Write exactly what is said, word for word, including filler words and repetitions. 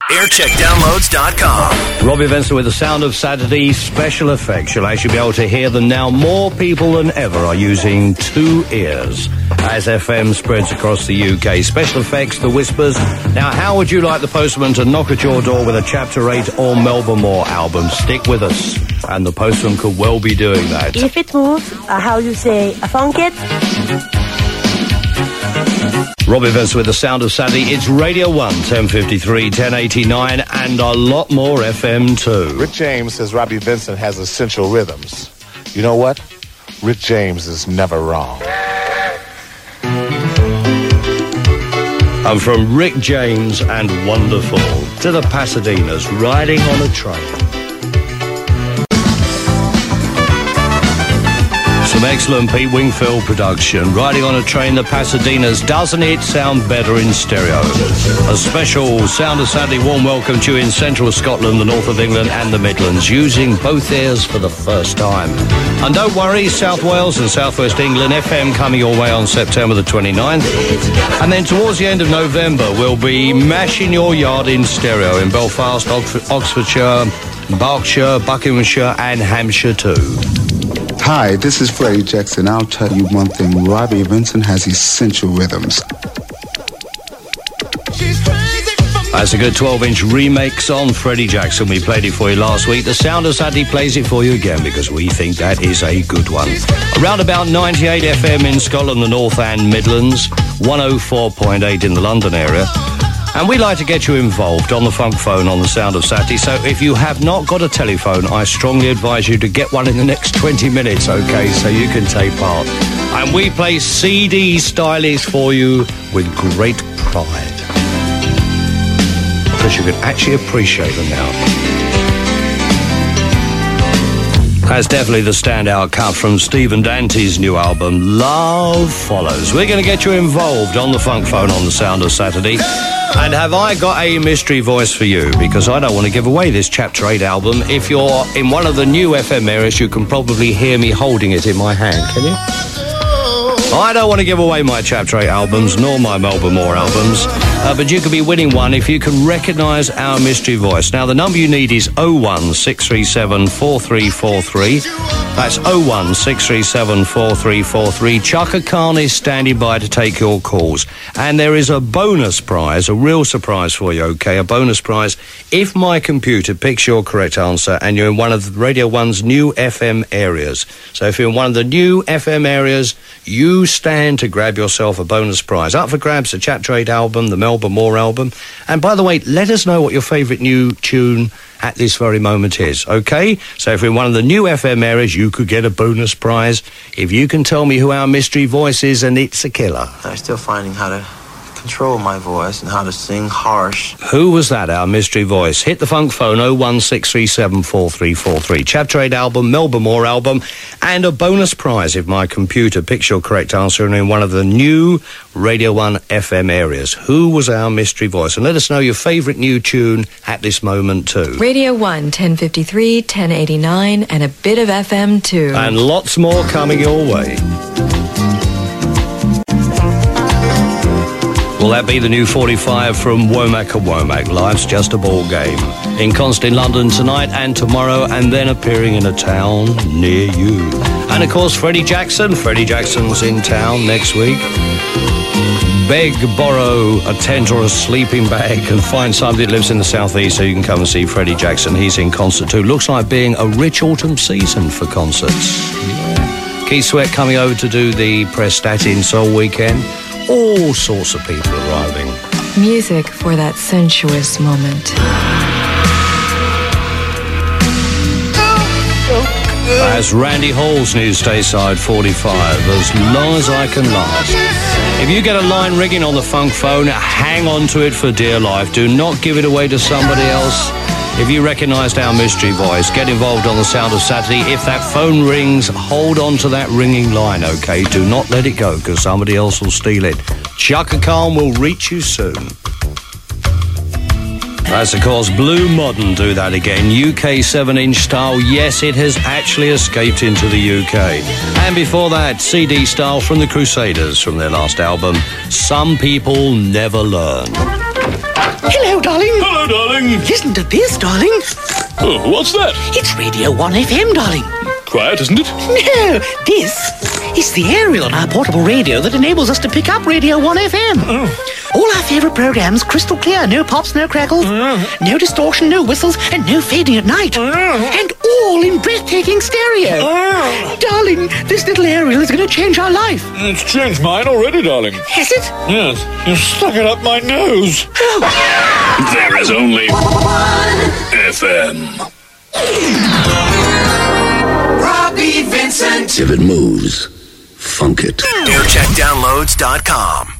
aircheck downloads dot com. Robbie Vincent with the Sound of Saturday special effects. You'll actually be able to hear them now. More people than ever are using two ears as F M spreads across the U K. Special effects, the whispers. Now, how would you like the postman to knock at your door with a Chapter eight or Melba Moore album? Stick with us. And the postman could well be doing that. If it moves, uh, how you say, a funk it? Robbie Vincent with the Sound of Saturday. It's Radio one, ten fifty-three, ten eighty-nine, and a lot more F M too. Rick James says Robbie Vincent has essential rhythms. You know what? Rick James is never wrong. And from Rick James and Wonderful to the Pasadenas, riding on a train. Some excellent Pete Wingfield production. Riding on a Train, the Pasadenas. Doesn't it sound better in stereo? A special Sound of Saturday warm welcome to you in central Scotland, the north of England and the Midlands, using both ears for the first time. And don't worry, South Wales and southwest England, F M coming your way on September the twenty-ninth. And then towards the end of November, we'll be mashing your yard in stereo in Belfast, Oxford, Oxfordshire, Berkshire, Buckinghamshire and Hampshire too. Hi, this is Freddie Jackson. I'll tell you one thing. Robbie Vincent has essential rhythms. That's a good twelve-inch remix on Freddie Jackson. We played it for you last week. The Sound of Saturday plays it for you again because we think that is a good one. Around about ninety-eight F M in Scotland, the North and Midlands, one oh four point eight in the London area. And we like to get you involved on the funk phone on the Sound of Saturday. So if you have not got a telephone, I strongly advise you to get one in the next twenty minutes, okay, so you can take part. And we play C D stylies for you with great pride. Because you can actually appreciate them now. That's definitely the standout cut from Stephen Dante's new album, Love Follows. We're going to get you involved on the funk phone on the Sound of Saturday. And have I got a mystery voice for you? Because I don't want to give away this Chapter eight album. If you're in one of the new F M areas, you can probably hear me holding it in my hand, can you? I don't want to give away my Chapter eight albums, nor my Melba Moore albums, uh, but you could be winning one if you can recognise our mystery voice. Now, the number you need is oh one six three seven four three four three. That's oh one six three seven four three four three. Chaka Khan is standing by to take your calls. And there is a bonus prize, a real surprise for you, OK? A bonus prize if my computer picks your correct answer and you're in one of Radio one's new F M areas. So if you're in one of the new F M areas, you stand to grab yourself a bonus prize. Up for grabs, the Chapter eight album, the Melba Moore album. And by the way, let us know what your favourite new tune at this very moment is, OK? So if you're in one of the new F M areas, you could get a bonus prize if you can tell me who our mystery voice is, and it's a killer. I'm still finding how to control my voice and how to sing harsh. Who was that, our mystery voice? Hit the funk phone, oh one six three seven four three four three. Chapter eight album, Melba Moore album, and a bonus prize if my computer picks your correct answer and in one of the new Radio one F M areas. Who was our mystery voice? And let us know your favourite new tune at this moment too. Radio one, ten fifty-three, ten eighty-nine, and a bit of F M too. And lots more coming your way. Will that be the new forty-five from Womack and Womack? Life's just a ball game. In concert in London tonight and tomorrow, and then appearing in a town near you. And of course, Freddie Jackson. Freddie Jackson's in town next week. Beg, borrow a tent or a sleeping bag and find somebody that lives in the southeast so you can come and see Freddie Jackson. He's in concert too. Looks like being a rich autumn season for concerts. Yeah. Keith Sweat coming over to do the Prestatyn Soul Weekend. All sorts of people arriving. Music for that sensuous moment. That's Randy Hall's new Stayside forty-five, As Long As I Can Last. If you get a line ringing on the funk phone, hang on to it for dear life. Do not give it away to somebody else. If you recognised our mystery voice, get involved on the Sound of Saturday. If that phone rings, hold on to that ringing line, OK? Do not let it go, because somebody else will steal it. Chaka Khan will reach you soon. That's, of course, Blue Modern do that again. U K seven-inch style. Yes, it has actually escaped into the U K. And before that, C D style from the Crusaders from their last album, Some People Never Learn. Hello, darling. Hello, darling. listen to this, darling. Oh, what's that? It's Radio one F M, darling. Quiet, isn't it? No, this is the aerial on our portable radio that enables us to pick up Radio one F M. Oh. All our favourite programmes crystal clear. No pops, no crackles, Mm. no distortion, no whistles, and no fading at night. Mm. And all in breathtaking stereo. Mm. Darling, this little aerial is going to change our life. It's changed mine already, darling. Has it? Yes, you stuck it up my nose. Oh. There is only one F M. Robbie Vincent. If it moves, funk it. air check downloads dot com.